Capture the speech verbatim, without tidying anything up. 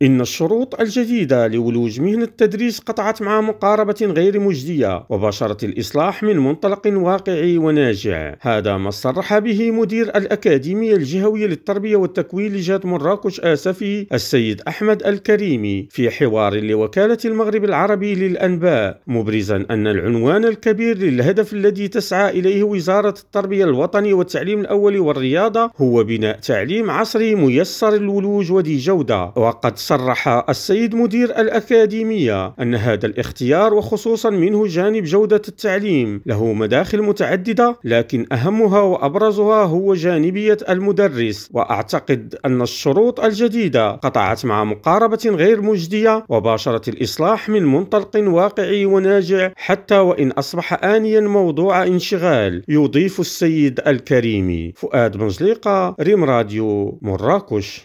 إن الشروط الجديدة لولوج مهنة التدريس قطعت مع مقاربة غير مجدية وباشرت الإصلاح من منطلق واقعي وناجع. هذا ما صرح به مدير الأكاديمية الجهوية للتربية والتكوين لجهة مراكش آسفي السيد أحمد الكريمي في حوار لوكالة المغرب العربي للأنباء، مبرزا أن العنوان الكبير للهدف الذي تسعى إليه وزارة التربية الوطني والتعليم الأول والرياضة هو بناء تعليم عصري ميسر الولوج وذي جودة. وقد صرح السيد مدير الأكاديمية أن هذا الاختيار وخصوصا منه جانب جودة التعليم له مداخل متعددة، لكن أهمها وأبرزها هو جانبية المدرس. وأعتقد أن الشروط الجديدة قطعت مع مقاربة غير مجدية وباشرت الإصلاح من منطلق واقعي وناجع، حتى وإن أصبح آنيا موضوع انشغال، يضيف السيد الكريمي. فؤاد بنجليقة، ريم راديو، مراكش.